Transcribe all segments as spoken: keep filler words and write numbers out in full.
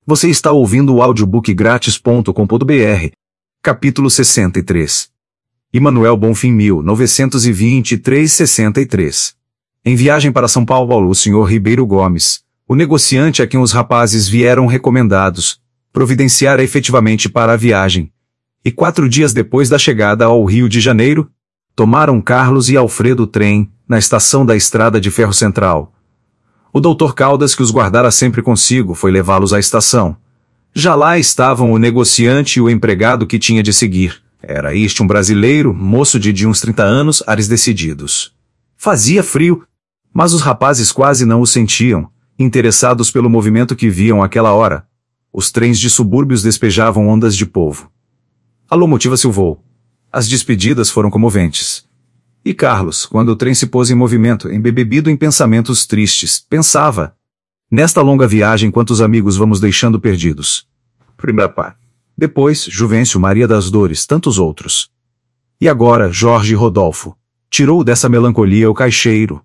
Você está ouvindo o audiobook grátis ponto com ponto br. Capítulo sessenta e três. Emanuel Bonfim mil novecentos e vinte e três a sessenta e três. Em viagem para São Paulo, o senhor Ribeiro Gomes, o negociante a quem os rapazes vieram recomendados, providenciara efetivamente para a viagem. E quatro dias depois da chegada ao Rio de Janeiro, tomaram Carlos e Alfredo o trem, na estação da Estrada de Ferro Central. O doutor Caldas, que os guardara sempre consigo, foi levá-los à estação. Já lá estavam o negociante e o empregado que tinha de seguir. Era este um brasileiro, moço de, de uns trinta anos, ares decididos. Fazia frio, mas os rapazes quase não o sentiam, interessados pelo movimento que viam àquela hora. Os trens de subúrbios despejavam ondas de povo. A locomotiva-se o voo. As despedidas foram comoventes. E Carlos, quando o trem se pôs em movimento, embebebido em pensamentos tristes, pensava: nesta longa viagem quantos amigos vamos deixando perdidos. Primeira pá. Depois, Juvencio Maria das Dores, tantos outros. E agora, Jorge Rodolfo. Tirou dessa melancolia o caixeiro.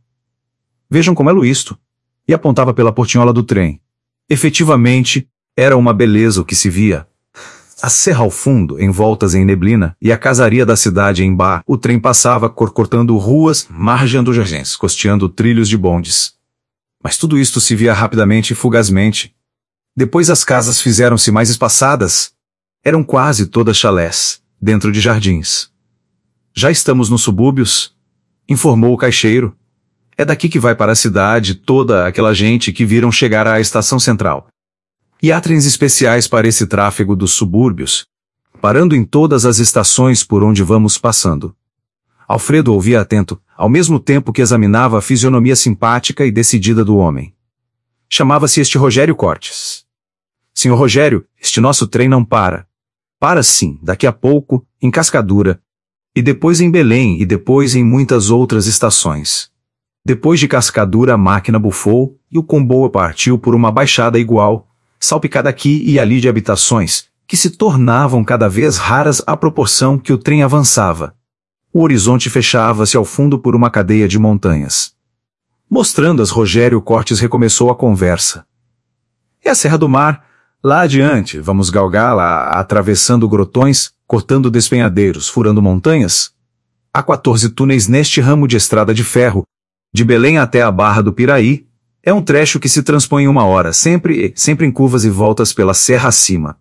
Vejam como é isto. E apontava pela portinhola do trem. Efetivamente, era uma beleza o que se via. A serra ao fundo, envoltas em neblina, e a casaria da cidade em bar. O trem passava cortando ruas, margeando jardins, costeando trilhos de bondes. Mas tudo isto se via rapidamente e fugazmente. Depois as casas fizeram-se mais espaçadas. Eram quase todas chalés, dentro de jardins. Já estamos nos subúrbios, informou o caixeiro. É daqui que vai para a cidade toda aquela gente que viram chegar à estação central. E há trens especiais para esse tráfego dos subúrbios, parando em todas as estações por onde vamos passando. Alfredo ouvia atento, ao mesmo tempo que examinava a fisionomia simpática e decidida do homem. Chamava-se este Rogério Cortes. Senhor Rogério, este nosso trem não para. Para sim, daqui a pouco, em Cascadura. E depois em Belém e depois em muitas outras estações. Depois de Cascadura a máquina bufou, e o comboio partiu por uma baixada igual, salpicada aqui e ali de habitações, que se tornavam cada vez raras à proporção que o trem avançava. O horizonte fechava-se ao fundo por uma cadeia de montanhas. Mostrando-as, Rogério Cortes recomeçou a conversa. É a Serra do Mar, lá adiante, vamos galgá-la, atravessando grotões, cortando despenhadeiros, furando montanhas. Há quatorze túneis neste ramo de estrada de ferro, de Belém até a Barra do Piraí. É um trecho que se transpõe em uma hora, sempre, sempre em curvas e voltas pela serra acima.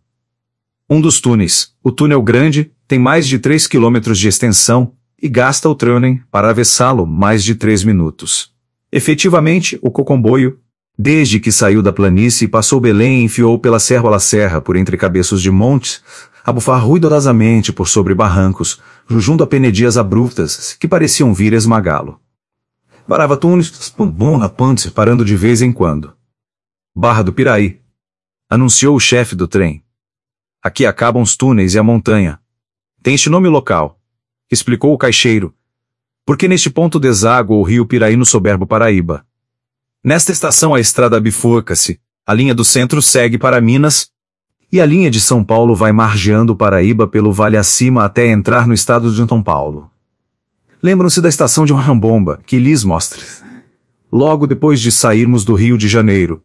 Um dos túneis, o túnel grande, tem mais de três quilômetros de extensão, e gasta o trem, para avessá-lo, mais de três minutos. Efetivamente, o cocomboio, desde que saiu da planície e passou Belém e enfiou pela serra a serra por entre cabeços de montes, a bufar ruidosamente por sobre barrancos, junto a penedias abruptas, que pareciam vir esmagá-lo. Varava túneis, bom rapante, parando de vez em quando. Barra do Piraí, anunciou o chefe do trem. Aqui acabam os túneis e a montanha. Tem este nome local, explicou o caixeiro, porque neste ponto deságua o rio Piraí no soberbo Paraíba. Nesta estação a estrada bifurca-se, a linha do centro segue para Minas, e a linha de São Paulo vai margeando o Paraíba pelo vale acima até entrar no estado de São Paulo. Lembram-se da estação de Rambomba, que lhes mostre. Logo depois de sairmos do Rio de Janeiro.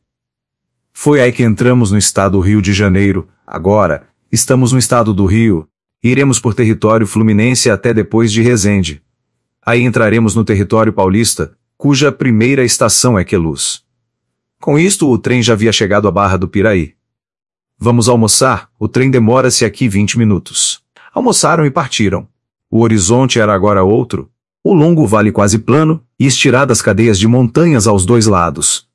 Foi aí que entramos no estado do Rio de Janeiro. Agora, estamos no estado do Rio, e iremos por território fluminense até depois de Resende. Aí entraremos no território paulista, cuja primeira estação é Queluz. Com isto o trem já havia chegado à Barra do Piraí. Vamos almoçar, o trem demora-se aqui vinte minutos. Almoçaram e partiram. O horizonte era agora outro, o longo vale quase plano, e estiradas cadeias de montanhas aos dois lados.